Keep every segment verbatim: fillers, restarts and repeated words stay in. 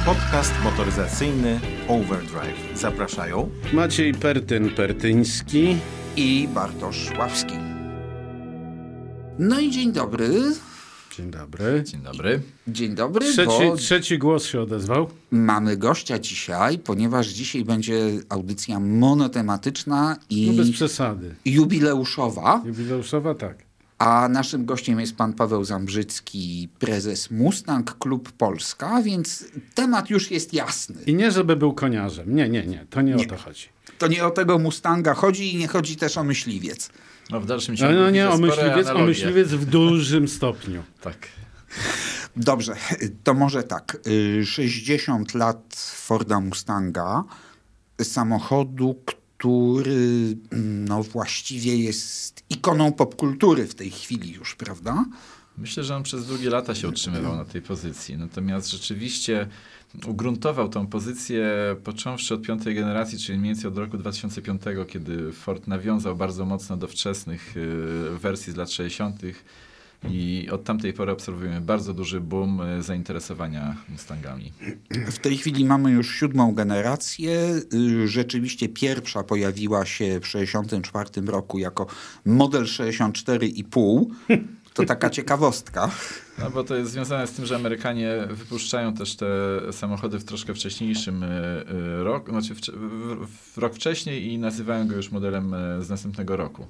Podcast motoryzacyjny Overdrive. Zapraszają Maciej Pertyn-Pertyński i Bartosz Ławski. No i dzień dobry. Dzień dobry. Dzień dobry. Dzień dobry, Trzeci, bo trzeci głos się odezwał. mamy gościa dzisiaj, ponieważ dzisiaj będzie audycja monotematyczna i No bez przesady. jubileuszowa. Jubileuszowa, tak. A naszym gościem jest pan Paweł Zambrzycki, prezes Mustang Klub Polska, więc temat już jest jasny. I nie, żeby był koniarzem. Nie, nie, nie. To nie, Nie. o to chodzi. To nie o tego Mustanga chodzi i nie chodzi też o myśliwiec. No w dalszym No, ciągu no nie, widzę o spore myśliwiec, o analogie. myśliwiec w dużym stopniu. Tak. Dobrze, to może tak. sześćdziesiąt lat Forda Mustanga, samochodu, który no właściwie jest ikoną popkultury w tej chwili już, prawda? Myślę, że on przez długie lata się utrzymywał na tej pozycji. Natomiast rzeczywiście ugruntował tą pozycję począwszy od piątej generacji, czyli mniej więcej od roku dwa tysiące piątego, kiedy Ford nawiązał bardzo mocno do wczesnych y, wersji z lat sześćdziesiątych. I od tamtej pory obserwujemy bardzo duży boom zainteresowania Mustangami. W tej chwili mamy już siódmą generację. Rzeczywiście pierwsza pojawiła się w sześćdziesiątym czwartym roku jako model sześćdziesiąt cztery i pół. To taka ciekawostka. No bo to jest związane z tym, że Amerykanie wypuszczają też te samochody w troszkę wcześniejszym roku, znaczy w, w, w rok wcześniej i nazywają go już modelem z następnego roku.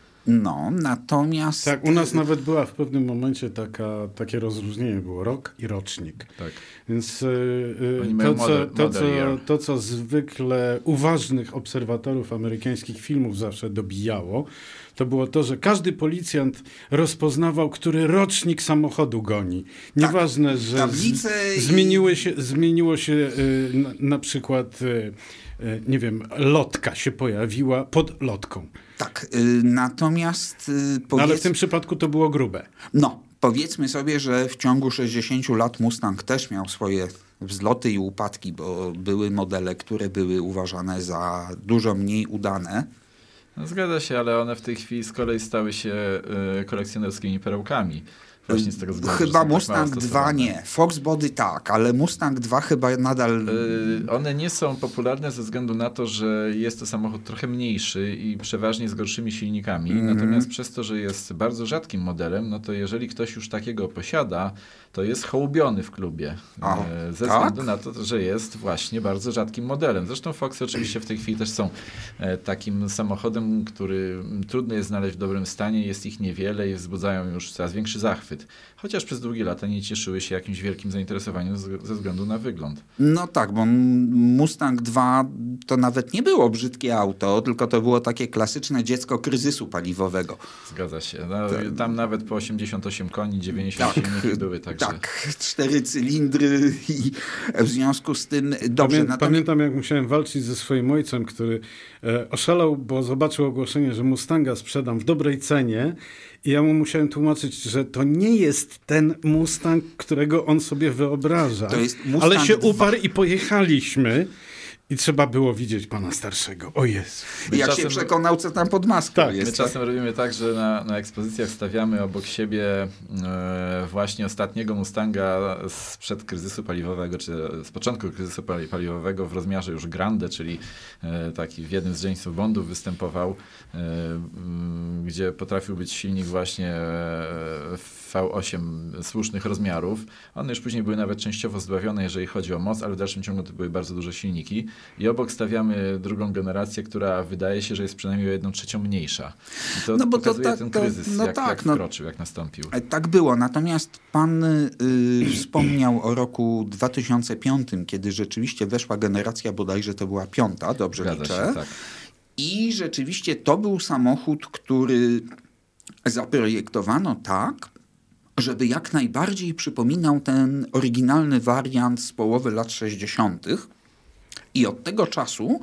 No, natomiast... Tak, u nas nawet była w pewnym momencie taka, takie rozróżnienie, było rok i rocznik. Tak. Więc yy, Oni to, mają co, model- to, model co, year. to, co zwykle uważnych obserwatorów amerykańskich filmów zawsze dobijało, to było to, że każdy policjant rozpoznawał, który rocznik samochodu goni. Nieważne, że tablice i- z, zmieniły się, zmieniło się yy, na, na przykład, yy, yy, nie wiem, lotka się pojawiła pod lotką. Tak, y, natomiast... Y, No, powiedz... ale w tym przypadku to było grube. No, powiedzmy sobie, że w ciągu sześćdziesięciu lat Mustang też miał swoje wzloty i upadki, bo były modele, które były uważane za dużo mniej udane. No, zgadza się, ale one w tej chwili z kolei stały się y, kolekcjonerskimi perełkami. Właśnie z tego względu, Chyba że są tak Mustang mało dwa stosowane. nie. Foxbody tak, ale Mustang dwa chyba nadal... Y, One nie są popularne ze względu na to, że jest to samochód trochę mniejszy i przeważnie z gorszymi silnikami. Mm. Natomiast przez to, że jest bardzo rzadkim modelem, no to jeżeli ktoś już takiego posiada, to jest hołubiony w klubie. A, y, ze tak? względu na to, że jest właśnie bardzo rzadkim modelem. Zresztą Foxy oczywiście w tej chwili też są e, takim samochodem, który trudno jest znaleźć w dobrym stanie. Jest ich niewiele i wzbudzają już coraz większy zachwyt. Chociaż przez długie lata nie cieszyły się jakimś wielkim zainteresowaniem z- ze względu na wygląd. No tak, bo Mustang dwa to nawet nie było brzydkie auto, tylko to było takie klasyczne dziecko kryzysu paliwowego. Zgadza się. No, tam nawet po osiemdziesiąt osiem koni, dziewięćdziesiąt Tak, silniki były, także... Tak, cztery cylindry i w związku z tym dobrze. Pamię, natomiast- Pamiętam, jak musiałem walczyć ze swoim ojcem, który e, oszalał, bo zobaczył ogłoszenie, że Mustanga sprzedam w dobrej cenie i ja mu musiałem tłumaczyć, że to nie jest ten Mustang, którego on sobie wyobraża. To jest Mustang Ale się dwa. uparł i pojechaliśmy i trzeba było widzieć pana starszego. O Jezu. Jak czasem- się przekonał, co tam pod maską Tak, My jest. czasem robimy tak, że na, na ekspozycjach stawiamy obok siebie e, właśnie ostatniego Mustanga sprzed kryzysu paliwowego, czy z początku kryzysu pali- paliwowego w rozmiarze już grande, czyli e, taki w jednym z Jamesów Bondów występował, e, m, gdzie potrafił być silnik właśnie e, V osiem słusznych rozmiarów. One już później były nawet częściowo zdławione, jeżeli chodzi o moc, ale w dalszym ciągu to były bardzo duże silniki. I obok stawiamy drugą generację, która wydaje się, że jest przynajmniej o jedną trzecią mniejsza. I to No bo to pokazuje tak, ten to- kryzys, no jak, tak, jak no. wkroczył, jak nastąpił. Tak było, natomiast pan y, wspomniał o roku dwa tysiące piątym, kiedy rzeczywiście weszła generacja, bodajże to była piąta, dobrze Zgadza liczę. się, tak. I rzeczywiście to był samochód, który zaprojektowano tak, żeby jak najbardziej przypominał ten oryginalny wariant z połowy lat sześćdziesiątych. I od tego czasu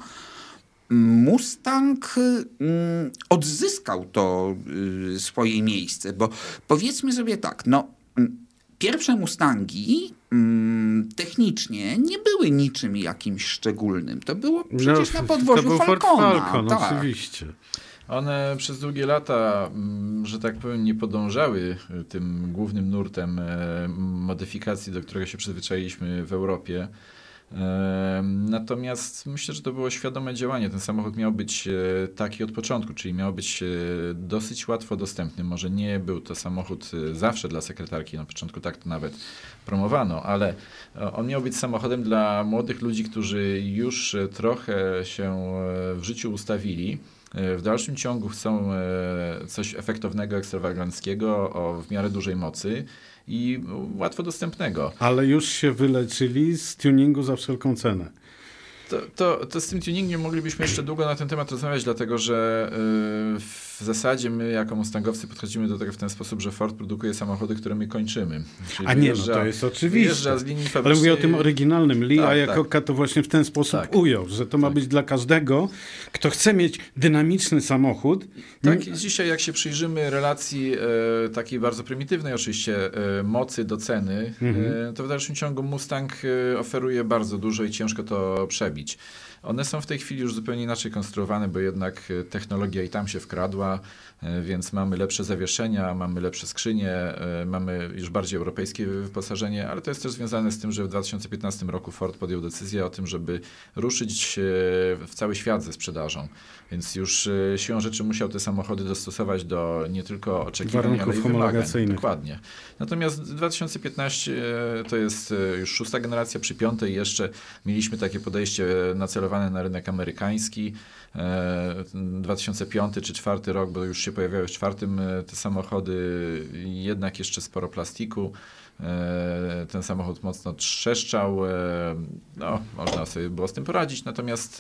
Mustang mm, odzyskał to y, swoje miejsce, bo powiedzmy sobie tak, no mm, pierwsze Mustangi mm, technicznie nie były niczym jakimś szczególnym. To było przecież No, na podwórzu to był Ford Falcona. Falcon, tak. oczywiście. One przez długie lata, że tak powiem, nie podążały tym głównym nurtem modyfikacji, do którego się przyzwyczailiśmy w Europie. Natomiast myślę, że to było świadome działanie. Ten samochód miał być taki od początku, czyli miał być dosyć łatwo dostępny. Może nie był to samochód zawsze dla sekretarki, na początku tak to nawet promowano, ale on miał być samochodem dla młodych ludzi, którzy już trochę się w życiu ustawili. W dalszym ciągu chcą coś efektownego, ekstrawaganckiego, o w miarę dużej mocy i łatwo dostępnego. Ale już się wyleczyli z tuningu za wszelką cenę. To, to, to z tym tuningiem moglibyśmy jeszcze długo na ten temat rozmawiać, dlatego że yy, w zasadzie my jako mustangowcy podchodzimy do tego w ten sposób, że Ford produkuje samochody, które my kończymy. Czyli a nie, no to jest oczywiste. Z linii fabrycznej... Ale mówię o tym oryginalnym. Lee tak, Iacocca tak. to właśnie w ten sposób tak. ujął, że to ma tak. być dla każdego, kto chce mieć dynamiczny samochód. Tak, i dzisiaj jak się przyjrzymy relacji e, takiej bardzo prymitywnej oczywiście e, mocy do ceny, mhm. e, to w dalszym ciągu Mustang e, oferuje bardzo dużo i ciężko to przebić. One są w tej chwili już zupełnie inaczej konstruowane, bo jednak technologia i tam się wkradła, więc mamy lepsze zawieszenia, mamy lepsze skrzynie, mamy już bardziej europejskie wyposażenie, ale to jest też związane z tym, że w dwa tysiące piętnastym roku Ford podjął decyzję o tym, żeby ruszyć w cały świat ze sprzedażą. Więc już siłą rzeczy musiał te samochody dostosować do nie tylko oczekiwań, ale i wymagań. Dokładnie. Natomiast dwa tysiące piętnasty to jest już szósta generacja, przy piątej jeszcze mieliśmy takie podejście nacelowane na rynek amerykański. dwa tysiące piąty czy czwarty rok, bo już się pojawiały w czwartym te samochody, jednak jeszcze sporo plastiku. Ten samochód mocno trzeszczał, no można sobie było z tym poradzić, natomiast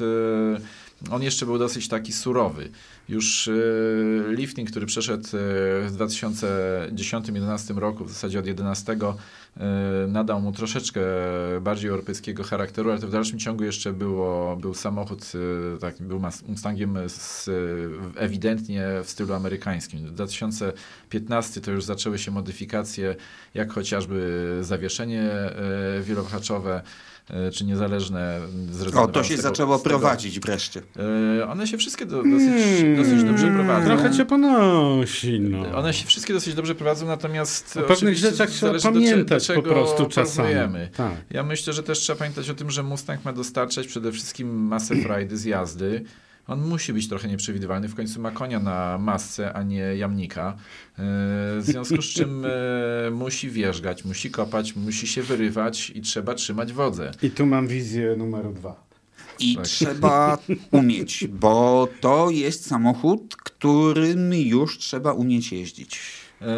on jeszcze był dosyć taki surowy. Już lifting, który przeszedł w dwa tysiące dziesiątym do dwa tysiące jedenastym roku, w zasadzie od jedenastego, nadał mu troszeczkę bardziej europejskiego charakteru, ale to w dalszym ciągu jeszcze było, był samochód, tak, był Mustangiem z, ewidentnie w stylu amerykańskim. W dwa tysiące piętnastym to już zaczęły się modyfikacje, jak chociażby zawieszenie wielowahaczowe, czy niezależne. O, to się tego, zaczęło prowadzić wreszcie. One się wszystkie do, dosyć, hmm, dosyć dobrze prowadzą. Trochę cię ponosi, no. One się wszystkie dosyć dobrze prowadzą, natomiast o pewnych rzeczach trzeba pamiętać do, do po prostu czasami. Tak. Ja myślę, że też trzeba pamiętać o tym, że Mustang ma dostarczać przede wszystkim masę frajdy z jazdy. On musi być trochę nieprzewidywalny. W końcu ma konia na masce, a nie jamnika. W związku z czym musi wjeżdżać, musi kopać, musi się wyrywać i trzeba trzymać wodze. I tu mam wizję numer dwa. I tak. trzeba umieć, bo to jest samochód, którym już trzeba umieć jeździć. E,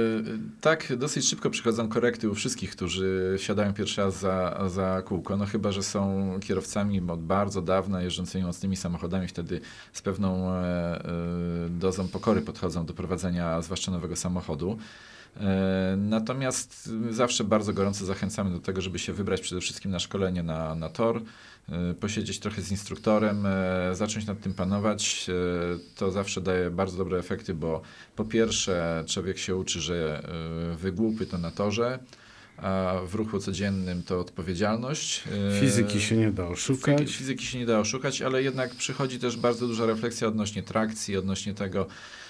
tak, dosyć szybko przychodzą korekty u wszystkich, którzy siadają pierwszy raz za, za kółko, no chyba że są kierowcami od bardzo dawna jeżdżącymi mocnymi samochodami, wtedy z pewną e, e, dozą pokory podchodzą do prowadzenia zwłaszcza nowego samochodu. E, natomiast zawsze bardzo gorąco zachęcamy do tego, żeby się wybrać przede wszystkim na szkolenie na, na tor, e, posiedzieć trochę z instruktorem, e, zacząć nad tym panować. E, to zawsze daje bardzo dobre efekty, bo po pierwsze człowiek się uczy, że e, wygłupy to na torze, a w ruchu codziennym to odpowiedzialność. Fizyki się nie da oszukać. Fizyki się nie da oszukać, ale jednak przychodzi też bardzo duża refleksja odnośnie trakcji, odnośnie tego,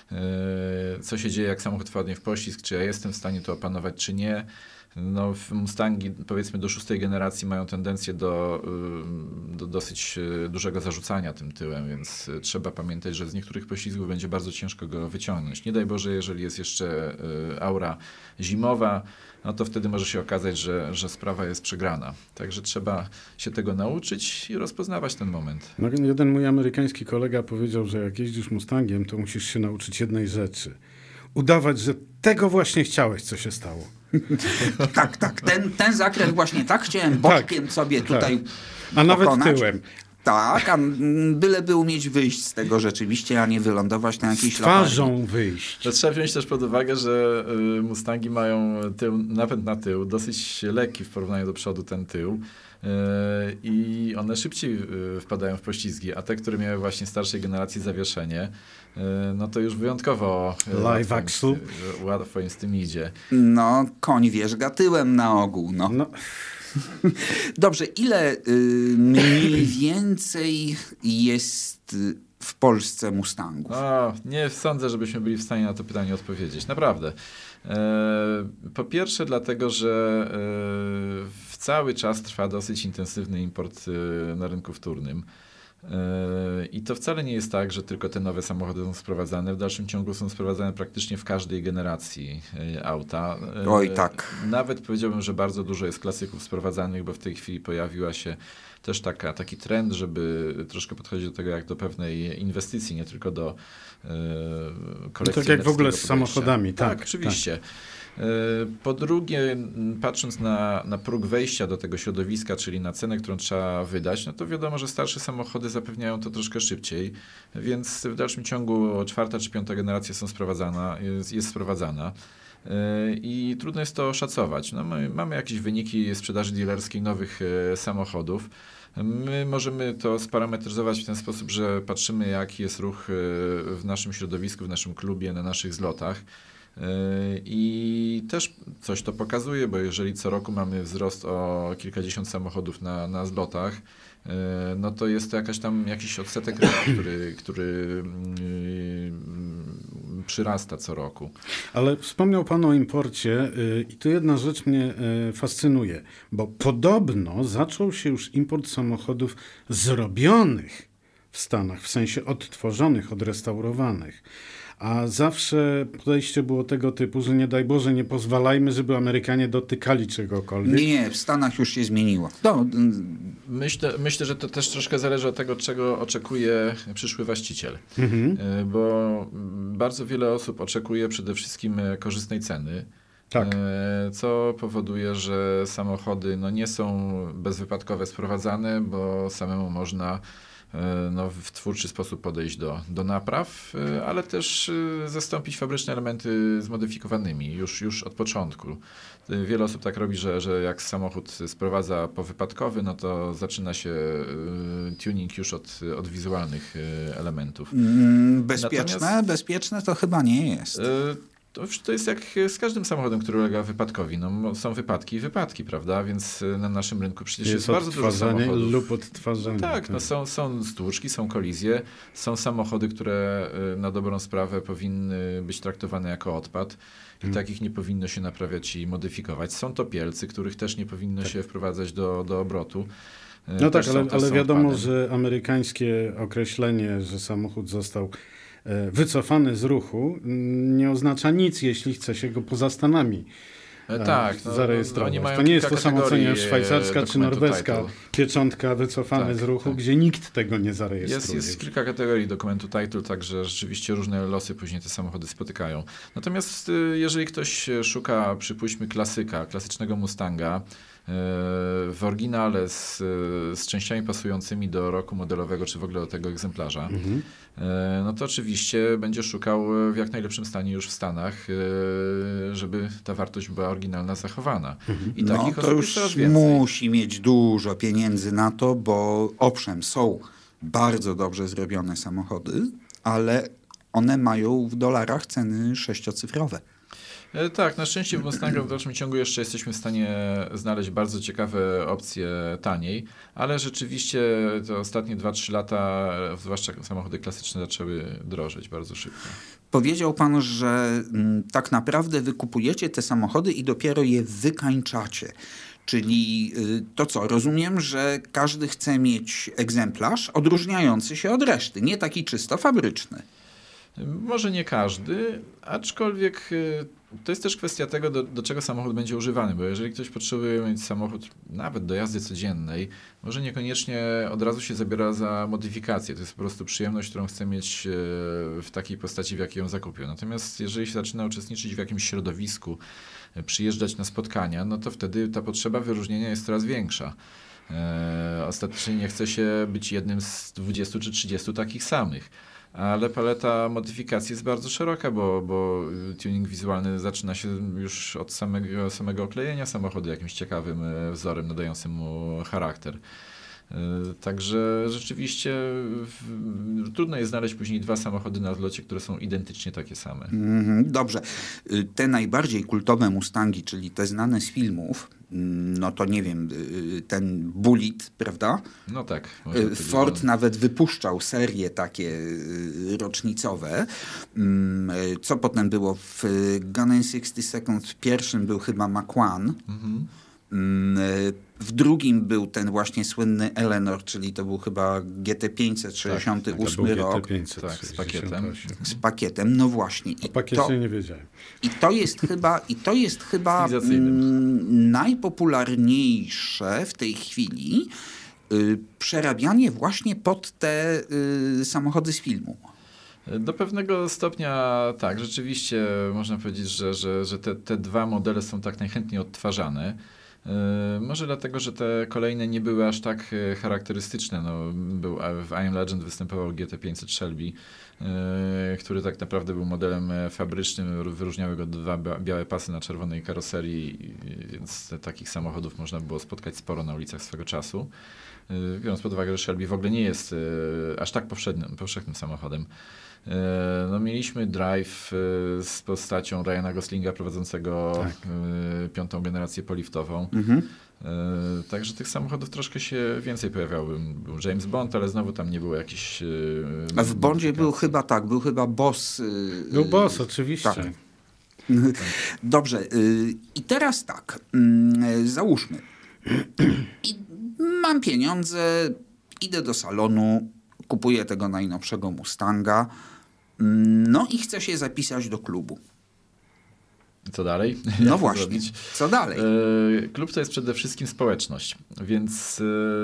co się dzieje, jak samochód wpadnie w poślizg, czy ja jestem w stanie to opanować, czy nie. No, Mustangi, powiedzmy, do szóstej generacji mają tendencję do, do dosyć dużego zarzucania tym tyłem, więc trzeba pamiętać, że z niektórych poślizgów będzie bardzo ciężko go wyciągnąć. Nie daj Boże, jeżeli jest jeszcze aura zimowa, no to wtedy może się okazać, że, że sprawa jest przegrana. Także trzeba się tego nauczyć i rozpoznawać ten moment. No, jeden mój amerykański kolega powiedział, że jak jeździsz Mustangiem, to musisz się nauczyć jednej rzeczy. Udawać, że tego właśnie chciałeś, co się stało. Tak, tak. Ten, ten zakręt właśnie tak chciałem boczkiem tak, sobie tutaj tak. A nawet pokonać. tyłem. Tak, a byleby umieć wyjść z tego rzeczywiście, a nie wylądować na jakiejś twarzą latarni. wyjść. To trzeba wziąć też pod uwagę, że Mustangi mają tył, napęd na tył, dosyć lekki w porównaniu do przodu ten tył. I one szybciej wpadają w poślizgi, a te, które miały właśnie starszej generacji zawieszenie, no to już wyjątkowo live axle. Łatwo im z tym idzie. No, koń wierzga tyłem na ogół. No. no. Dobrze, ile y, mniej więcej jest w Polsce Mustangów? O, nie sądzę, żebyśmy byli w stanie na to pytanie odpowiedzieć. Naprawdę. E, po pierwsze dlatego, że e, cały czas trwa dosyć intensywny import e, na rynku wtórnym. I to wcale nie jest tak, że tylko te nowe samochody są sprowadzane. W dalszym ciągu są sprowadzane praktycznie w każdej generacji auta. Oj, tak. Nawet powiedziałbym, że bardzo dużo jest klasyków sprowadzanych, bo w tej chwili pojawiła się też taka, taki trend, żeby troszkę podchodzić do tego jak do pewnej inwestycji, nie tylko do e, kolekcjonerskiego. Tak jak w ogóle z podejścia. samochodami. Tak, tak oczywiście. Tak. Po drugie, patrząc na, na próg wejścia do tego środowiska, czyli na cenę, którą trzeba wydać, no to wiadomo, że starsze samochody zapewniają to troszkę szybciej, więc w dalszym ciągu czwarta czy piąta generacja są sprowadzana, jest, jest sprowadzana. I trudno jest to oszacować. No my mamy jakieś wyniki sprzedaży dealerskiej nowych samochodów. My możemy to sparametryzować w ten sposób, że patrzymy, jaki jest ruch w naszym środowisku, w naszym klubie, na naszych zlotach. I też coś to pokazuje, bo jeżeli co roku mamy wzrost o kilkadziesiąt samochodów na, na zlotach, no to jest to jakaś tam jakiś odsetek rynku, który, który przyrasta co roku. Ale wspomniał Pan o imporcie i tu jedna rzecz mnie fascynuje, bo podobno zaczął się już import samochodów zrobionych w Stanach, w sensie odtworzonych, odrestaurowanych. A zawsze podejście było tego typu, że nie daj Boże, nie pozwalajmy, żeby Amerykanie dotykali czegokolwiek. Nie, w Stanach już się zmieniło. No. Myślę, myślę, że to też troszkę zależy od tego, czego oczekuje przyszły właściciel. Mhm. Bo bardzo wiele osób oczekuje przede wszystkim korzystnej ceny. Tak. Co powoduje, że samochody no, nie są bezwypadkowe sprowadzane, bo samemu można no, w twórczy sposób podejść do, do napraw, ale też zastąpić fabryczne elementy zmodyfikowanymi już, już od początku. Wiele osób tak robi, że, że jak samochód sprowadza powypadkowy, no to zaczyna się tuning już od, od wizualnych elementów. Bezpieczne? Natomiast, bezpieczne to chyba nie jest. To, to jest jak z każdym samochodem, który ulega wypadkowi. No, są wypadki i wypadki, prawda? Więc na naszym rynku przecież jest, jest bardzo dużo samochodów. lub odtwarzanie. Tak, no są, są stłuczki, są kolizje, są samochody, które na dobrą sprawę powinny być traktowane jako odpad i hmm. takich nie powinno się naprawiać i modyfikować. Są topielcy, których też nie powinno tak. się wprowadzać do, do obrotu. No też tak, ale, ale wiadomo, odpadem. że amerykańskie określenie, że samochód został wycofany z ruchu, nie oznacza nic, jeśli chce się go poza Stanami e, tak, no, zarejestrować. To nie jest to samo, co nie szwajcarska czy norweska title. Pieczątka wycofany tak, z ruchu, tak. gdzie nikt tego nie zarejestruje. Jest, jest kilka kategorii dokumentu title, także rzeczywiście różne losy później te samochody spotykają. Natomiast jeżeli ktoś szuka, przypuśćmy, klasyka, klasycznego Mustanga, w oryginale z, z częściami pasującymi do roku modelowego, czy w ogóle do tego egzemplarza, mhm. no to oczywiście będzie szukał w jak najlepszym stanie już w Stanach, żeby ta wartość była oryginalna, zachowana. Mhm. I takich no, to już musi mieć dużo pieniędzy na to, bo owszem, są bardzo dobrze zrobione samochody, ale one mają w dolarach ceny sześciocyfrowe. Tak, na szczęście w Mustangu w dalszym ciągu jeszcze jesteśmy w stanie znaleźć bardzo ciekawe opcje taniej, ale rzeczywiście te ostatnie dwa trzy lata, zwłaszcza samochody klasyczne, zaczęły drożeć bardzo szybko. Powiedział pan, że m, tak naprawdę wykupujecie te samochody i dopiero je wykańczacie. Czyli y, to co, rozumiem, że każdy chce mieć egzemplarz odróżniający się od reszty, nie taki czysto fabryczny. Może nie każdy, aczkolwiek to jest też kwestia tego, do, do czego samochód będzie używany, bo jeżeli ktoś potrzebuje mieć samochód nawet do jazdy codziennej, może niekoniecznie od razu się zabiera za modyfikację. To jest po prostu przyjemność, którą chce mieć w takiej postaci, w jakiej ją zakupił. Natomiast jeżeli się zaczyna uczestniczyć w jakimś środowisku, przyjeżdżać na spotkania, no to wtedy ta potrzeba wyróżnienia jest coraz większa. Ostatecznie nie chce się być jednym z dwudziestu czy trzydziestu takich samych. Ale paleta modyfikacji jest bardzo szeroka, bo, bo tuning wizualny zaczyna się już od samego, samego oklejenia samochodu jakimś ciekawym wzorem nadającym mu charakter. Także rzeczywiście w, trudno jest znaleźć później dwa samochody na zlocie, które są identycznie takie same. Mm, dobrze. Te najbardziej kultowe Mustangi, czyli te znane z filmów, no to nie wiem, ten Bullitt, prawda? No tak. Ford to... nawet wypuszczał serie takie rocznicowe. Co potem było? W Gone in sixty seconds w pierwszym był chyba McQuan. Mhm. W drugim był ten właśnie słynny Eleanor, czyli to był chyba G T pięćset sześćdziesiąty ósmy tak, rok. G T pięćset, tak, z pakietem. Z pakietem, no właśnie. I o pakiecie to, nie wiedziałem. I to jest chyba, i to jest chyba mm, najpopularniejsze w tej chwili y, przerabianie właśnie pod te y, samochody z filmu. Do pewnego stopnia tak, rzeczywiście można powiedzieć, że, że, że te, te dwa modele są tak najchętniej odtwarzane. Yy, może dlatego, że te kolejne nie były aż tak yy, charakterystyczne. No, był, w I Am Legend występował G T pięćset Shelby, yy, który tak naprawdę był modelem fabrycznym. Wyróżniały go dwa białe pasy na czerwonej karoserii, więc takich samochodów można było spotkać sporo na ulicach swego czasu. Yy, biorąc pod uwagę, że Shelby w ogóle nie jest yy, aż tak powszechnym, powszechnym samochodem. No, mieliśmy Drive z postacią Ryana Goslinga prowadzącego tak. piątą generację poliftową. Mhm. Także tych samochodów troszkę się więcej pojawiało. Był James Bond, ale znowu tam nie było jakichś... A w Bondzie był chyba tak, był chyba Boss. Był Boss, oczywiście. Tak. Dobrze. I teraz tak. Załóżmy. I mam pieniądze, idę do salonu, kupuję tego najnowszego Mustanga, no i chcę się zapisać do klubu. Co dalej? No Jak właśnie, zrobić? Co dalej? E, klub to jest przede wszystkim społeczność, więc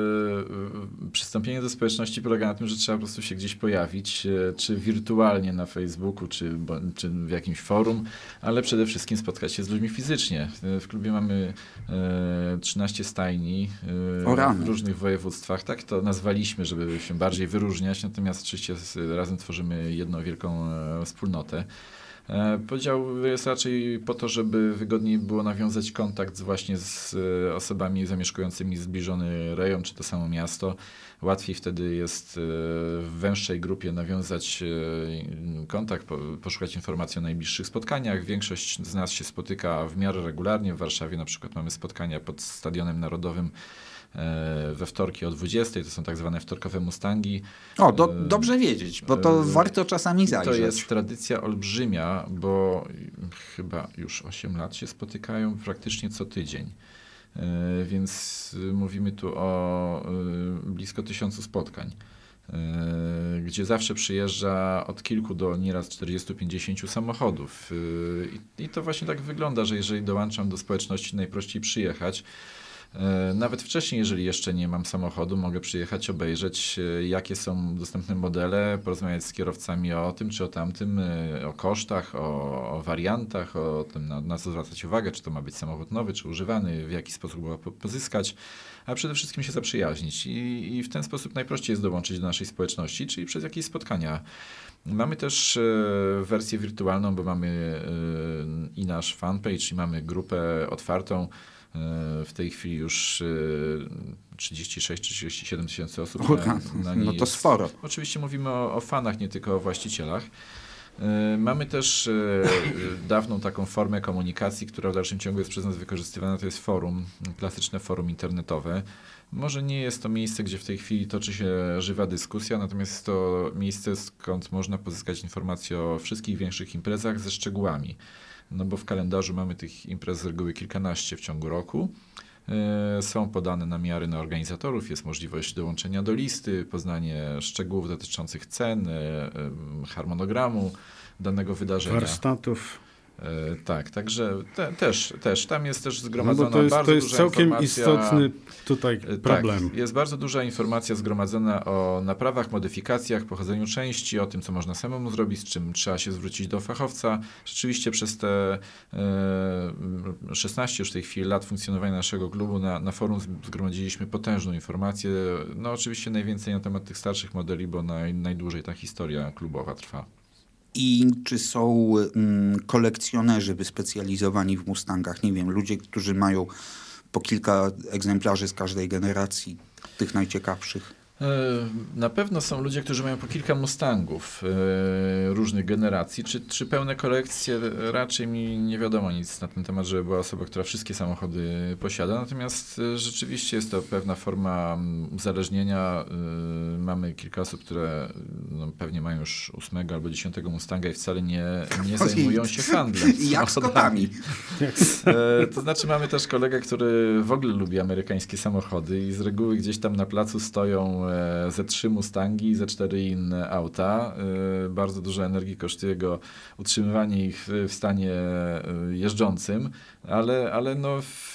e, przystąpienie do społeczności polega na tym, że trzeba po prostu się gdzieś pojawić, e, czy wirtualnie na Facebooku, czy, bo, czy w jakimś forum, ale przede wszystkim spotkać się z ludźmi fizycznie. E, w klubie mamy e, trzynaście stajni e, w różnych województwach. Tak to nazwaliśmy, żeby się bardziej wyróżniać, natomiast oczywiście z, razem tworzymy jedną wielką e, wspólnotę. Podział jest raczej po to, żeby wygodniej było nawiązać kontakt z właśnie z osobami zamieszkującymi zbliżony rejon, czy to samo miasto. Łatwiej wtedy jest w węższej grupie nawiązać kontakt, poszukać informacji o najbliższych spotkaniach. Większość z nas się spotyka w miarę regularnie. W Warszawie na przykład mamy spotkania pod Stadionem Narodowym we wtorki o dwudziestej, to są tak zwane wtorkowe Mustangi. O, do, dobrze wiedzieć, bo to warto czasami zajrzeć. To jest tradycja olbrzymia, bo chyba już osiem lat się spotykają praktycznie co tydzień. Więc mówimy tu o blisko tysiącu spotkań, gdzie zawsze przyjeżdża od kilku do nieraz czterdziestu pięćdziesięciu samochodów. I to właśnie tak wygląda, że jeżeli dołączam do społeczności, najprościej przyjechać. Nawet wcześniej, jeżeli jeszcze nie mam samochodu, mogę przyjechać, obejrzeć, jakie są dostępne modele, porozmawiać z kierowcami o tym czy o tamtym, o kosztach, o, o wariantach, o tym, na, na co zwracać uwagę, czy to ma być samochód nowy, czy używany, w jaki sposób go pozyskać, a przede wszystkim się zaprzyjaźnić. I, i w ten sposób najprościej jest dołączyć do naszej społeczności, czyli przez jakieś spotkania. Mamy też e, wersję wirtualną, bo mamy e, i nasz fanpage, i mamy grupę otwartą. W tej chwili już trzydzieści sześć trzydzieści siedem tysięcy osób na, na niej No to jest. sporo. Oczywiście mówimy o, o fanach, nie tylko o właścicielach. Mamy też dawną taką formę komunikacji, która w dalszym ciągu jest przez nas wykorzystywana, to jest forum, klasyczne forum internetowe. Może nie jest to miejsce, gdzie w tej chwili toczy się żywa dyskusja, natomiast jest to miejsce, skąd można pozyskać informacje o wszystkich większych imprezach ze szczegółami. No bo w kalendarzu mamy tych imprez z reguły kilkanaście w ciągu roku. Są podane namiary na organizatorów, jest możliwość dołączenia do listy, poznanie szczegółów dotyczących cen, harmonogramu danego wydarzenia. Warsztatów. E, tak, także te, też, też, tam jest też zgromadzona no to jest, bardzo to jest duża całkiem informacja. istotny tutaj problem. Tak, jest bardzo duża informacja zgromadzona o naprawach, modyfikacjach, pochodzeniu części, o tym, co można samemu zrobić, z czym trzeba się zwrócić do fachowca. Rzeczywiście przez te e, szesnaście już w tej chwili lat funkcjonowania naszego klubu na, na forum zgromadziliśmy potężną informację. No oczywiście najwięcej na temat tych starszych modeli, bo naj, najdłużej ta historia klubowa trwa. I czy są mm, kolekcjonerzy wyspecjalizowani w Mustangach? Nie wiem, ludzie, którzy mają po kilka egzemplarzy z każdej generacji, tych najciekawszych. Na pewno są ludzie, którzy mają po kilka Mustangów e, różnych generacji. Czy, czy pełne kolekcje? Raczej mi nie wiadomo nic na ten temat, żeby była osoba, która wszystkie samochody posiada. Natomiast e, rzeczywiście jest to pewna forma uzależnienia. E, mamy kilka osób, które no, pewnie mają już ósmego albo dziesiątego Mustanga i wcale nie, nie zajmują się handlem Jak z kotami. E, to znaczy mamy też kolegę, który w ogóle lubi amerykańskie samochody i z reguły gdzieś tam na placu stoją ze trzy Mustangi, ze cztery inne auta. Bardzo dużo energii kosztuje go utrzymywanie ich w stanie jeżdżącym, ale, ale no w,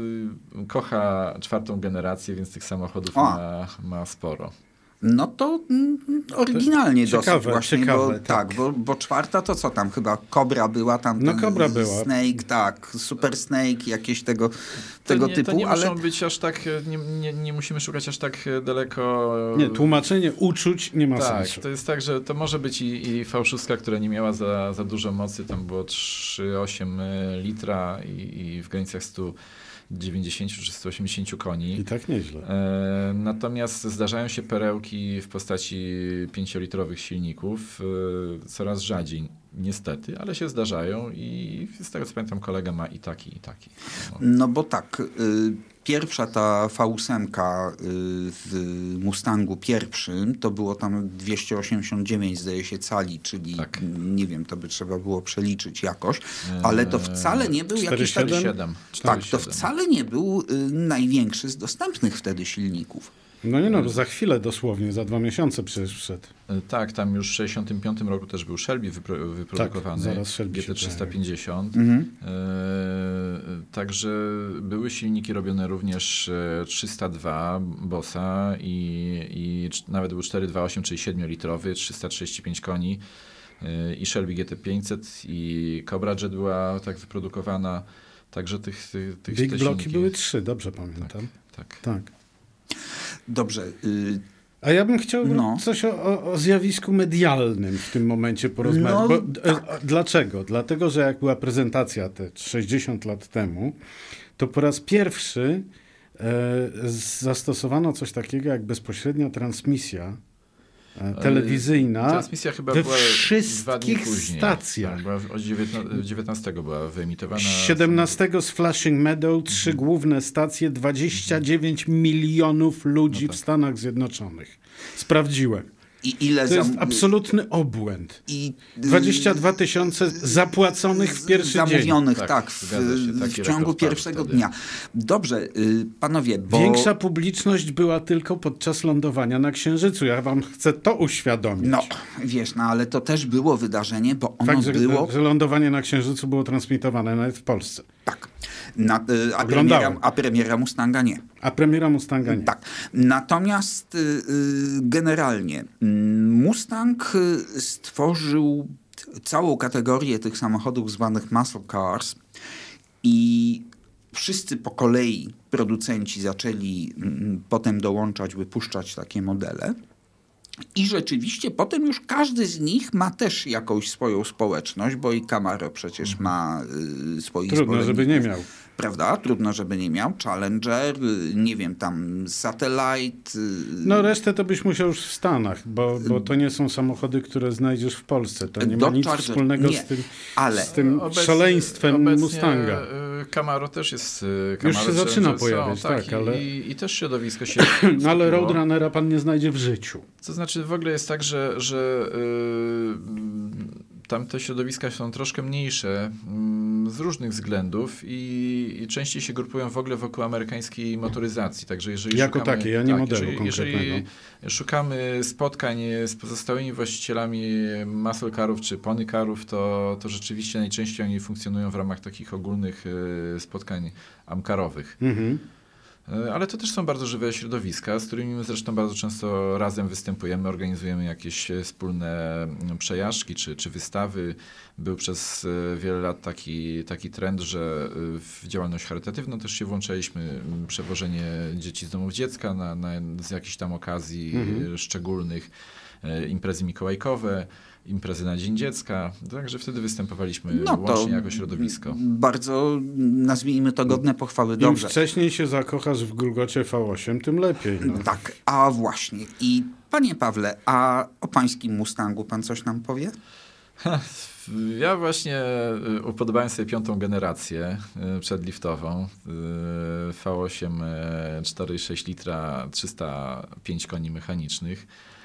kocha czwartą generację, więc tych samochodów ma, ma sporo. No to mm, oryginalnie to ciekawe, dosyć właśnie, ciekawe, bo, tak, tak bo, bo czwarta to co tam, chyba Cobra była tam, no ten Cobra była. Snake, tak, Super Snake, jakieś tego, tego to nie, typu, to nie ale... muszą być aż tak, nie, nie, nie musimy szukać aż tak daleko. Nie, tłumaczenie uczuć nie ma tak, sensu. To jest tak, że to może być i, i V sześć, która nie miała za, za dużo mocy, tam było trzy przecinek osiem litra i, i w granicach stu dziewięćdziesięciu czy stu osiemdziesięciu koni. I tak nieźle. E, natomiast zdarzają się perełki w postaci pięciolitrowych silników e, coraz rzadziej, niestety, ale się zdarzają i z tego co pamiętam kolega ma i taki, i taki. No, no bo tak, y, pierwsza ta V osiem y, w Mustangu pierwszym to było tam dwieście osiemdziesiąt dziewięć zdaje się cali, czyli tak. nie wiem, to by trzeba było przeliczyć jakoś, ale to wcale nie był jakiś taki... cztery siedem. Tak, to wcale nie był y, największy z dostępnych wtedy silników. No nie no, bo za chwilę dosłownie, za dwa miesiące przecież wszedł. Tak, tam już w sześćdziesiątym piątym roku też był Shelby wypro, wyprodukowany, tak, zaraz Shelby G T trzysta pięćdziesiąt. Mhm. E, także były silniki robione również trzysta dwa Bossa i, i nawet był cztery dwa osiem, czyli siedmiolitrowy, trzysta trzydzieści pięć koni e, i Shelby G T pięćset i Cobra Jet była tak wyprodukowana. Także tych, tych, tych Big te Blocki silniki... były trzy, dobrze pamiętam. Tak, tak. tak. Dobrze. Y A ja bym chciał no. coś o, o, o zjawisku medialnym w tym momencie porozmawiać. No, Bo, tak. Dlaczego? Dlatego, że jak była prezentacja te sześćdziesiąt lat temu, to po raz pierwszy e, zastosowano coś takiego jak bezpośrednia transmisja e, telewizyjna Transmisja chyba we była dwa dni wszystkich później. stacjach. Tak, była od dziewiętnastego była wyemitowana. siedemnastego z Flushing Meadow, trzy Mhm. główne stacje, dwadzieścia dziewięć milionów ludzi No tak. w Stanach Zjednoczonych. Sprawdziłem. I ile To jest zam- absolutny obłęd. I, dwadzieścia dwa tysiące zapłaconych w pierwszy zamówionych, dzień. tak, Tak, w, zgadza się, w taki ciągu rekord pierwszego padł dnia. Dobrze, y, panowie, bo... Większa publiczność była tylko podczas lądowania na Księżycu. Ja wam chcę to uświadomić. No, wiesz, no ale to też było wydarzenie, bo ono Fakt, że, było... że lądowanie na Księżycu było transmitowane nawet w Polsce. Tak. Na, y, a, Oglądałem. premiera, a premiera Mustanga nie. A premiera Mustanga nie. Tak. Natomiast y, y, generalnie y, Mustang y, stworzył całą kategorię tych samochodów zwanych muscle cars i wszyscy po kolei producenci zaczęli y, potem dołączać, wypuszczać takie modele. I rzeczywiście potem już każdy z nich ma też jakąś swoją społeczność, bo i Camaro przecież ma y, swoich Trudno, żeby nie miał. Prawda? Trudno, żeby nie miał. Challenger, y, nie wiem, tam Satellite. Y, No resztę to byś musiał już w Stanach, bo, bo to nie są samochody, które znajdziesz w Polsce. To nie ma Dodge nic Charger, wspólnego nie, z tym, ale- z tym Obecnie- szaleństwem obecnie, Mustanga. y, Camaro też jest... y, Już Camaro się zaczyna Challenger pojawiać, są, tak, i, ale- I, I też środowisko się... No ale skupiło. Roadrunnera pan nie znajdzie w życiu. To znaczy w ogóle jest tak, że, że yy, tamte środowiska są troszkę mniejsze yy, z różnych względów i, i częściej się grupują w ogóle wokół amerykańskiej motoryzacji. Także jeżeli Jako szukamy, takiej, a nie modelu jeżeli, jeżeli konkretnego. szukamy spotkań z pozostałymi właścicielami muscle carów czy pony carów, to, to rzeczywiście najczęściej oni funkcjonują w ramach takich ogólnych yy, spotkań amkarowych. Mhm. Ale to też są bardzo żywe środowiska, z którymi my zresztą bardzo często razem występujemy, organizujemy jakieś wspólne przejażdżki czy, czy wystawy. Był przez wiele lat taki, taki trend, że w działalność charytatywną też się włączaliśmy, przewożenie dzieci z domów dziecka na, na, z jakichś tam okazji mhm. szczególnych. imprezy mikołajkowe, imprezy na Dzień Dziecka, także wtedy występowaliśmy no łącznie jako środowisko. Bardzo, nazwijmy to, godne pochwały. Im Dobrze. wcześniej się zakochasz w Gulgocie V osiem, tym lepiej. No. Tak, a właśnie. I panie Pawle, a o pańskim Mustangu pan coś nam powie? Ja właśnie upodobałem sobie piątą generację przedliftową. V osiem cztery i sześć litra, trzysta pięć koni mechanicznych.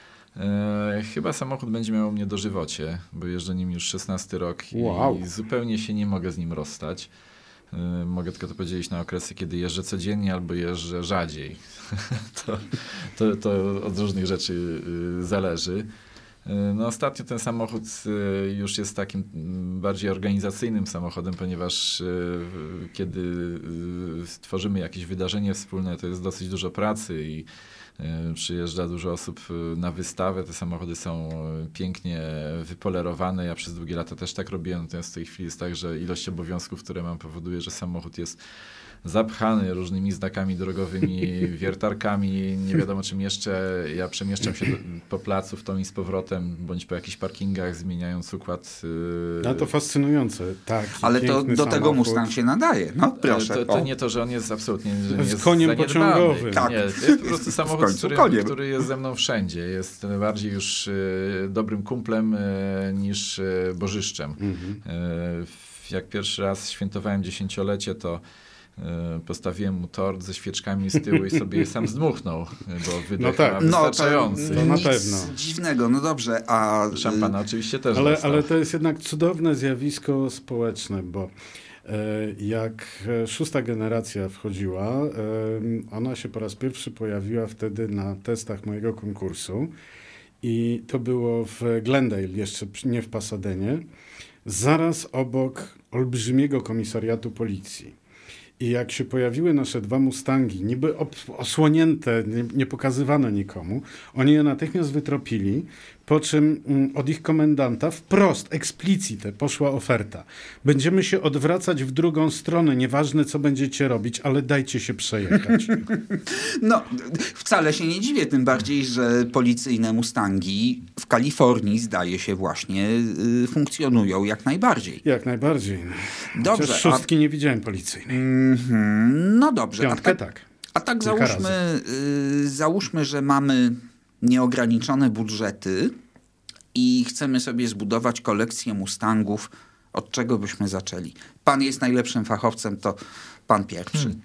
Chyba samochód będzie miał u mnie dożywocie, bo jeżdżę nim już szesnasty rok i wow. zupełnie się nie mogę z nim rozstać. Mogę tylko to podzielić na okresy, kiedy jeżdżę codziennie albo jeżdżę rzadziej. to, to, to od różnych rzeczy zależy. No ostatnio ten samochód już jest takim bardziej organizacyjnym samochodem, ponieważ kiedy tworzymy jakieś wydarzenie wspólne, to jest dosyć dużo pracy i przyjeżdża dużo osób na wystawę. Te samochody są pięknie wypolerowane. Ja przez długie lata też tak robiłem. Natomiast w tej chwili jest tak, że ilość obowiązków, które mam, powoduje, że samochód jest zapchany różnymi znakami drogowymi, wiertarkami, nie wiadomo czym jeszcze. Ja przemieszczam się do, po placu w tą i z powrotem, bądź po jakichś parkingach, zmieniając układ. No to fascynujące. Tak. Ale to do samochód. Tego Mustang się nadaje. No proszę. To, to nie to, że on jest absolutnie że nie z jest koniem zaniedbany. pociągowym. Tak. Nie, to jest po prostu samochód, który, koniem. który jest ze mną wszędzie. Jest bardziej już y, dobrym kumplem y, niż y, bożyszczem. Mhm. Y, jak pierwszy raz świętowałem dziesięciolecie, to postawiłem mu tort ze świeczkami z tyłu i sobie je sam zdmuchnął, bo wydech no tak. ma wystarczający. No, to na nic pewno. dziwnego, no dobrze, a... Szampana oczywiście też ale, dostał. ale to jest jednak cudowne zjawisko społeczne, bo jak szósta generacja wchodziła, ona się po raz pierwszy pojawiła wtedy na testach mojego konkursu i to było w Glendale, jeszcze nie w Pasadenie, zaraz obok olbrzymiego komisariatu policji. I jak się pojawiły nasze dwa Mustangi, niby osłonięte, nie, nie pokazywane nikomu, oni je natychmiast wytropili, po czym mm, od ich komendanta wprost, explicite poszła oferta. Będziemy się odwracać w drugą stronę, nieważne co będziecie robić, ale dajcie się przejechać. No, wcale się nie dziwię, tym bardziej, że policyjne Mustangi w Kalifornii, zdaje się, właśnie y, funkcjonują jak najbardziej. Jak najbardziej. Dobrze. Chociaż szóstki a... nie widziałem policyjnej. Mm-hmm, no dobrze. Piątkę a tak. tak. A tak załóżmy, y, załóżmy, że mamy nieograniczone budżety i chcemy sobie zbudować kolekcję Mustangów. Od czego byśmy zaczęli? Pan jest najlepszym fachowcem, to pan pierwszy. Hmm.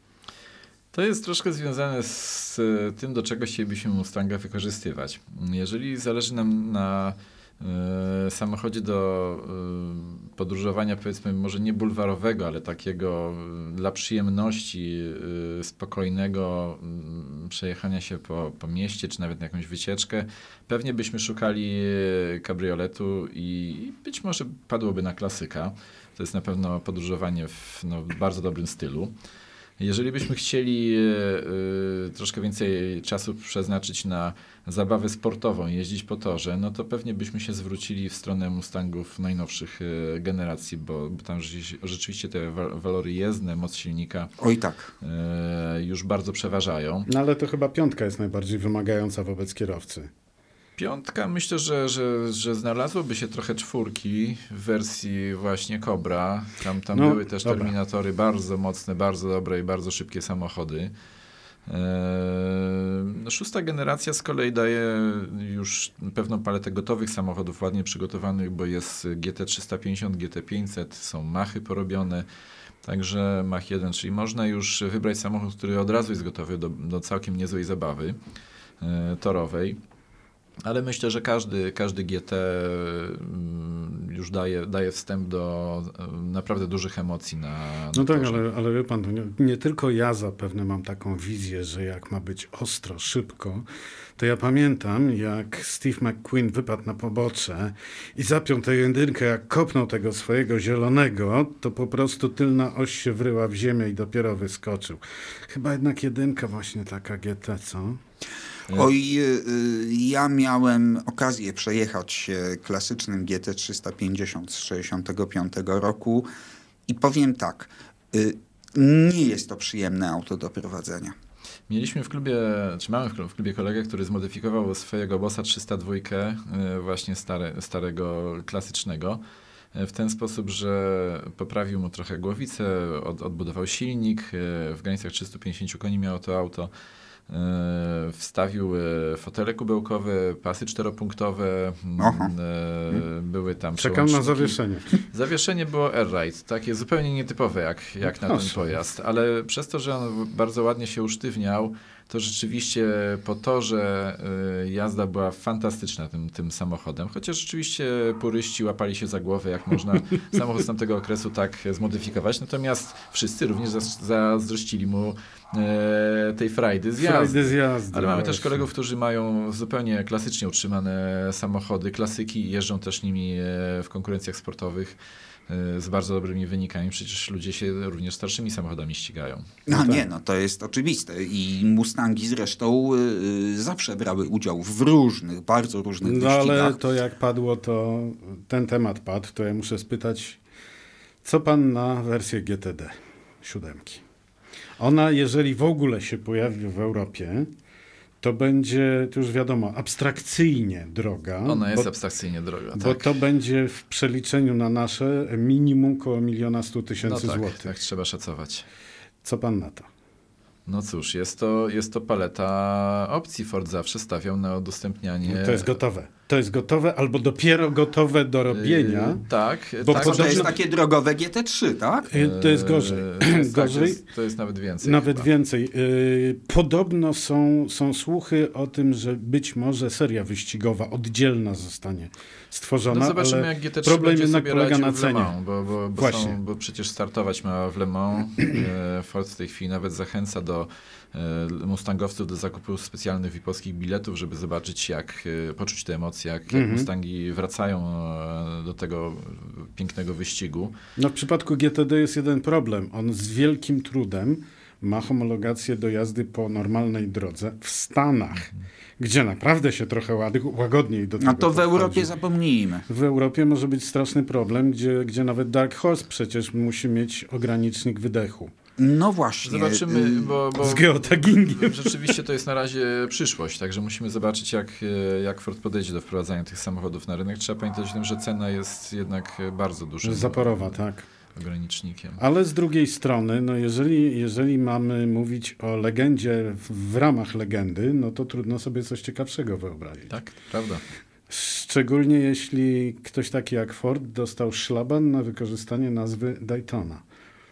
To jest troszkę związane z tym, do czego chcielibyśmy Mustanga wykorzystywać. Jeżeli zależy nam na y, samochodzie do y, podróżowania, powiedzmy, może nie bulwarowego, ale takiego y, dla przyjemności, y, spokojnego y, przejechania się po, po mieście, czy nawet na jakąś wycieczkę, pewnie byśmy szukali kabrioletu i być może padłoby na klasyka. To jest na pewno podróżowanie w no, bardzo dobrym stylu. Jeżeli byśmy chcieli y, troszkę więcej czasu przeznaczyć na zabawę sportową, jeździć po torze, no to pewnie byśmy się zwrócili w stronę Mustangów najnowszych y, generacji, bo, bo tam rzeczywiście te wa- walory jezdne, moc silnika Oj tak. y, już bardzo przeważają. No ale to chyba piątka jest najbardziej wymagająca wobec kierowcy. Piątka, myślę, że, że, że znalazłoby się trochę czwórki w wersji właśnie Cobra. Tam, tam no, były też dobra. Terminatory bardzo mocne, bardzo dobre i bardzo szybkie samochody. Eee, no, szósta generacja z kolei daje już pewną paletę gotowych samochodów, ładnie przygotowanych, bo jest G T trzysta pięćdziesiąt, G T pięćset, są Machy porobione. Także Mach jeden, czyli można już wybrać samochód, który od razu jest gotowy do, do całkiem niezłej zabawy e, torowej. Ale myślę, że każdy, każdy G T już daje, daje wstęp do naprawdę dużych emocji na, na No tak, torze. ale, ale wie pan, nie, nie tylko ja zapewne mam taką wizję, że jak ma być ostro, szybko, to ja pamiętam, jak Steve McQueen wypadł na pobocze i zapiął tę jedynkę, jak kopnął tego swojego zielonego, to po prostu tylna oś się wryła w ziemię i dopiero wyskoczył. Chyba jednak jedynka właśnie taka G T, co? Oj, ja miałem okazję przejechać się klasycznym G T trzysta pięćdziesiąt z sześćdziesiątego piątego roku i powiem tak, nie jest to przyjemne auto do prowadzenia. Mieliśmy w klubie, czy mamy w klubie, w klubie kolegę, który zmodyfikował swojego Bossa trzysta dwa, właśnie stare, starego, klasycznego, w ten sposób, że poprawił mu trochę głowicę, od, odbudował silnik, w granicach trzystu pięćdziesięciu koni miało to auto, wstawił fotele kubełkowe, pasy czteropunktowe, Aha. były tam Czekam na zawieszenie. Zawieszenie było Air-Ride, takie zupełnie nietypowe jak, jak na ten pojazd, ale przez to, że on bardzo ładnie się usztywniał, to rzeczywiście po torze y, jazda była fantastyczna tym, tym samochodem, chociaż rzeczywiście puryści łapali się za głowę, jak można samochód z tamtego okresu tak zmodyfikować, natomiast wszyscy również zazdrościli mu y, tej frajdy z jazdy. Frajdy z jazdy. Ale mamy właśnie. też kolegów, którzy mają zupełnie klasycznie utrzymane samochody, klasyki i jeżdżą też nimi w konkurencjach sportowych z bardzo dobrymi wynikami. Przecież ludzie się również starszymi samochodami ścigają. No, No tak. nie, no to jest oczywiste. I Mustangi zresztą y, zawsze brały udział w różnych, bardzo różnych No wyścigach. ale to jak padło, to ten temat padł, to ja muszę spytać, co pan na wersję G T D siódemki? Ona, jeżeli w ogóle się pojawi w Europie, to będzie, to już wiadomo, abstrakcyjnie droga. Ona jest bo, abstrakcyjnie droga. Bo Tak. to będzie w przeliczeniu na nasze minimum koło miliona stu No tysięcy tak, złotych. tak trzeba szacować. Co pan na to? No cóż, jest to, jest to paleta opcji. Ford zawsze stawiał na udostępnianie. To jest gotowe. To jest gotowe albo dopiero gotowe do robienia. Yy, tak, Bo tak. To, to podobno- jest takie drogowe G T trzy, tak? Y, To jest gorzej. Yy, to jest, tak, to, gorzej. jest, to jest nawet więcej. Nawet chyba. więcej. Yy, Podobno są, są słuchy o tym, że być może seria wyścigowa oddzielna zostanie stworzona. No zobaczymy, ale jak G T trzy problem będzie jednak sobie polega radził na w Le cenie. Mans, bo, bo, bo, Właśnie. są, bo przecież startować ma w Le Mans. E, Ford w tej chwili nawet zachęca do e, mustangowców do zakupu specjalnych V I P-owskich biletów, żeby zobaczyć, jak e, poczuć te emocje, jak, Mhm. jak Mustangi wracają e, do tego pięknego wyścigu. No w przypadku G T D jest jeden problem. On z wielkim trudem ma homologację do jazdy po normalnej drodze w Stanach, gdzie naprawdę się trochę łady, łagodniej do tego No to w podchodzi. Europie zapomnijmy. W Europie może być straszny problem, gdzie, gdzie nawet Dark Horse przecież musi mieć ogranicznik wydechu. No właśnie. Zobaczymy, y, bo, bo Z geotaggingiem. rzeczywiście to jest na razie przyszłość, także musimy zobaczyć, jak, e, jak Ford podejdzie do wprowadzania tych samochodów na rynek. Trzeba pamiętać o tym, że cena jest jednak bardzo dużym Zaporowa, tak. ogranicznikiem. Ale z drugiej strony, no jeżeli, jeżeli mamy mówić o legendzie w, w ramach legendy, no to trudno sobie coś ciekawszego wyobrazić. Tak, prawda. Szczególnie jeśli ktoś taki jak Ford dostał szlaban na wykorzystanie nazwy Daytona.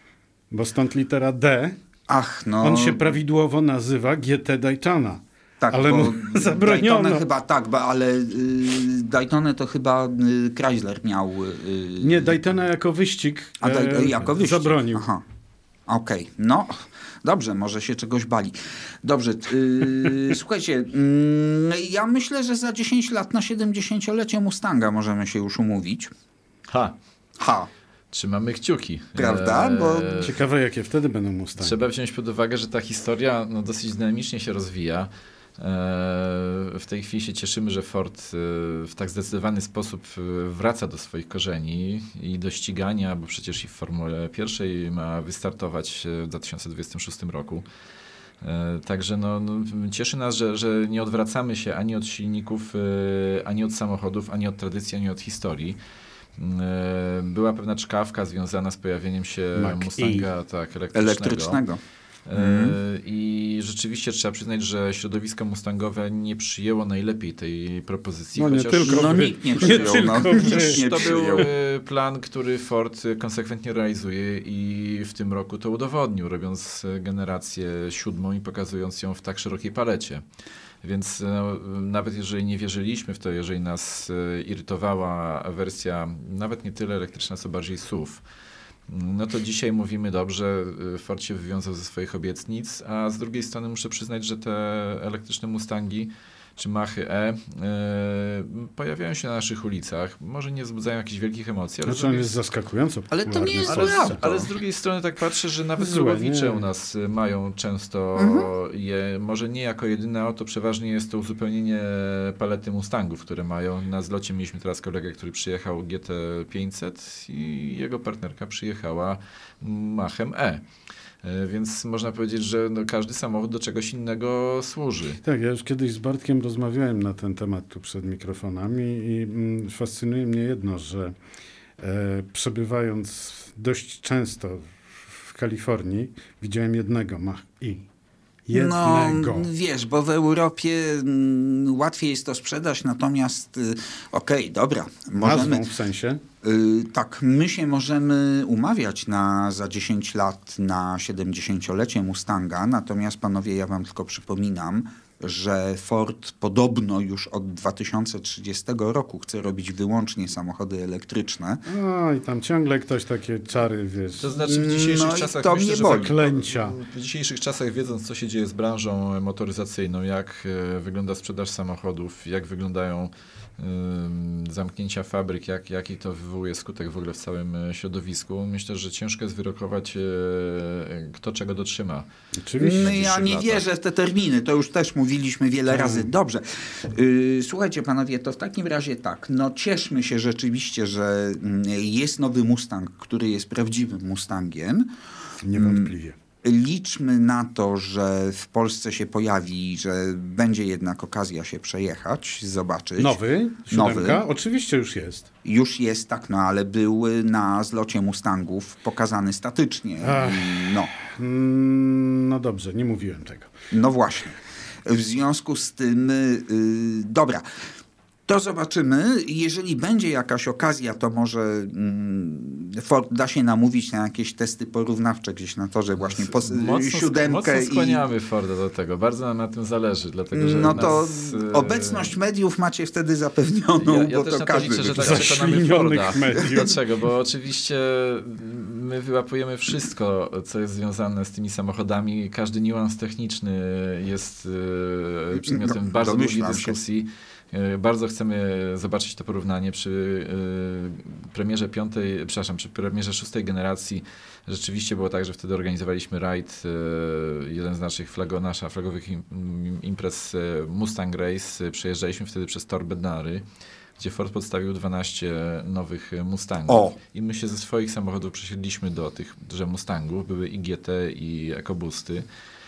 Bo stąd litera D, Ach, no. on się prawidłowo nazywa G T Daytona. tak, ale bo mu zabroniono. Daytonę chyba tak, ba, ale y, Daytonę to chyba y, Chrysler miał. Y, Nie, Daytona jako wyścig, a Day, e, jako wyścig. zabronił. Aha. Okej, no dobrze, może się czegoś bali. Dobrze, yy, słuchajcie, yy, ja myślę, że za dziesięć lat na siedemdziesięciolecie Mustanga możemy się już umówić. Ha, Ha, trzymamy kciuki. Prawda? Bo- Ciekawe, jakie wtedy będą Mustangi. Trzeba wziąć pod uwagę, że ta historia no, dosyć dynamicznie się rozwija. E, W tej chwili się cieszymy, że Ford e, w tak zdecydowany sposób e, wraca do swoich korzeni i do ścigania, bo przecież i w Formule pierwszej ma wystartować w dwa tysiące dwudziestym szóstym roku. E, Także no, no, cieszy nas, że, że nie odwracamy się ani od silników, e, ani od samochodów, ani od tradycji, ani od historii. E, Była pewna czkawka związana z pojawieniem się Mach-E. Mustanga tak, elektrycznego. elektrycznego. E, I rzeczywiście trzeba przyznać, że środowisko mustangowe nie przyjęło najlepiej tej propozycji. No nie chociaż tylko No wy. nikt nie Nie przyjął. tylko no, wy. nikt nie to był przyjął. e, plan, który Ford konsekwentnie realizuje i w tym roku to udowodnił, robiąc e, generację siódmą i pokazując ją w tak szerokiej palecie. Więc no, nawet jeżeli nie wierzyliśmy w to, jeżeli nas e, irytowała wersja nawet nie tyle elektryczna, co bardziej S U V, no to dzisiaj mówimy dobrze, Ford się wywiązał ze swoich obietnic, a z drugiej strony muszę przyznać, że te elektryczne Mustangi czy Machy E, e pojawiają się na naszych ulicach. Może nie wzbudzają jakichś wielkich emocji, ale, z Znaczy on drugiej, jest zaskakująco Ale to nie popularny jest w ale, Polsce. złe. z, ale z drugiej strony tak patrzę, że nawet Złe, Królowicze nie. u nas mają często je, może nie jako jedyne auto, przeważnie jest to uzupełnienie palety Mustangów, które mają. Na zlocie mieliśmy teraz kolegę, który przyjechał G T pięćset i jego partnerka przyjechała Machem E. Więc można powiedzieć, że no każdy samochód do czegoś innego służy. Tak, ja już kiedyś z Bartkiem rozmawiałem na ten temat tu przed mikrofonami i mm, fascynuje mnie jedno, że e, przebywając dość często w Kalifornii, widziałem jednego Mach-E. Jednego. No, wiesz, bo w Europie mm, łatwiej jest to sprzedać, natomiast y, okej, okay, dobra. Możemy, Nazwą w sensie? Y, tak, my się możemy umawiać na za dziesięć lat na siedemdziesięciolecie Mustanga, natomiast panowie, ja wam tylko przypominam, że Ford podobno już od dwa tysiące trzydziestego roku chce robić wyłącznie samochody elektryczne. O, i tam ciągle ktoś takie czary, wiesz. To znaczy w dzisiejszych no czasach to myślę, mnie że boli. Zaklęcia. W dzisiejszych czasach, wiedząc, co się dzieje z branżą motoryzacyjną, jak e, wygląda sprzedaż samochodów, jak wyglądają e, zamknięcia fabryk, jak, jaki to wywołuje skutek w ogóle w całym środowisku, myślę, że ciężko jest wyrokować, e, kto czego dotrzyma. Oczywiście. No, ja nie lata. wierzę w te terminy, to już też mówiliśmy wiele Tak. razy. Dobrze. Yy, słuchajcie panowie, to w takim razie tak, no cieszmy się rzeczywiście, że mm, jest nowy Mustang, który jest prawdziwym Mustangiem. Niewątpliwie. Liczmy na to, że w Polsce się pojawi, że będzie jednak okazja się przejechać, zobaczyć. Nowy? Siódemka? Nowy. Oczywiście już jest. Już jest, tak, no ale był na zlocie Mustangów pokazany statycznie. Ach. No. Mm, no dobrze, nie mówiłem tego. No właśnie. W związku z tym, yy, dobra, to zobaczymy. Jeżeli będzie jakaś okazja, to może mm, Ford da się namówić na jakieś testy porównawcze gdzieś na torze właśnie po Mocno, siódemkę. mocno skłaniamy i... Forda do tego. Bardzo nam na tym zależy, dlatego że No to nas, obecność mediów macie wtedy zapewnioną, ja, ja bo też to na to każdy liczę, że tak wygra. przekonamy Forda. mediów. Dlaczego? Bo oczywiście my wyłapujemy wszystko, co jest związane z tymi samochodami. Każdy niuans techniczny jest yy, przedmiotem No, bardzo długiej domyślam dyskusji. Yy, bardzo chcemy zobaczyć to porównanie przy yy, premierze piątej, przepraszam, przy premierze szóstej generacji. Rzeczywiście było tak, że wtedy organizowaliśmy rajd, yy, jeden z naszych flago, nasza flagowych im, imprez yy, Mustang Race. Yy, przejeżdżaliśmy wtedy przez tor Bednary, gdzie Ford podstawił dwanaście nowych Mustangów. O. I my się ze swoich samochodów przesiedliśmy do tych że Mustangów. Były i G T, i EcoBoosty.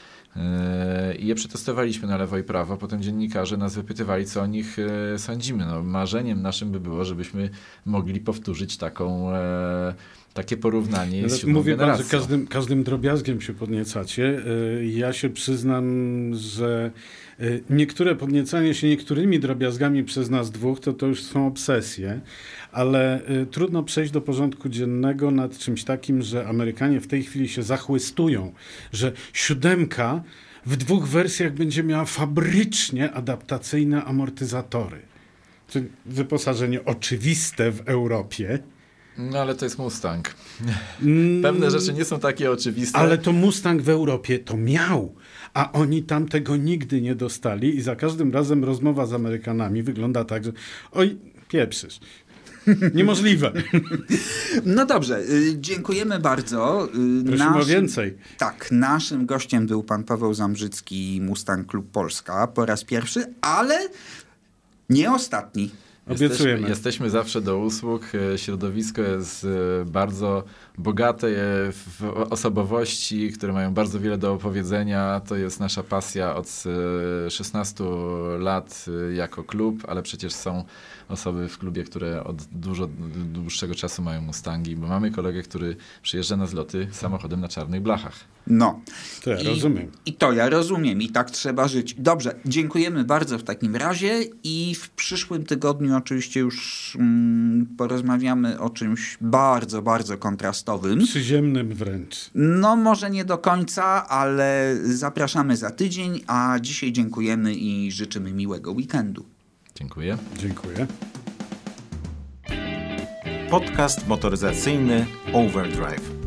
Yy, I je przetestowaliśmy na lewo i prawo. Potem dziennikarze nas wypytywali, co o nich yy, sądzimy. No, marzeniem naszym by było, żebyśmy mogli powtórzyć taką, e, takie porównanie z siódmą Mówię wam, generacją. że każdym, każdym drobiazgiem się podniecacie. Yy, Ja się przyznam, że yy, niektóre podniecanie się niektórymi drobiazgami przez nas dwóch, to to już są obsesje, ale yy, trudno przejść do porządku dziennego nad czymś takim, że Amerykanie w tej chwili się zachłystują, że siódemka w dwóch wersjach będzie miała fabrycznie adaptacyjne amortyzatory. Czyli wyposażenie oczywiste w Europie. No ale to jest Mustang. Pewne rzeczy nie są takie oczywiste. Ale to Mustang w Europie to miał, a oni tam tego nigdy nie dostali i za każdym razem rozmowa z Amerykanami wygląda tak, że oj, pieprzysz. Niemożliwe. No dobrze, y, dziękujemy bardzo. Y, Prosimy o więcej. Tak, naszym gościem był pan Paweł Zambrzycki, Mustang Klub Polska po raz pierwszy, ale nie ostatni. Obiecujemy. Jesteśmy, jesteśmy zawsze do usług. Środowisko jest bardzo bogate w osobowości, które mają bardzo wiele do opowiedzenia. To jest nasza pasja od szesnastu lat jako klub, ale przecież są osoby w klubie, które od dużo dłuższego czasu mają Mustangi, bo mamy kolegę, który przyjeżdża na zloty samochodem na czarnych blachach. No. To ja I, rozumiem. I to ja rozumiem i tak trzeba żyć. Dobrze, dziękujemy bardzo w takim razie i w przyszłym tygodniu oczywiście już mm, porozmawiamy o czymś bardzo, bardzo kontrastowym. Przyziemnym wręcz. No może nie do końca, ale zapraszamy za tydzień, a dzisiaj dziękujemy i życzymy miłego weekendu. Dziękuję. Dziękuję. Podcast motoryzacyjny Overdrive.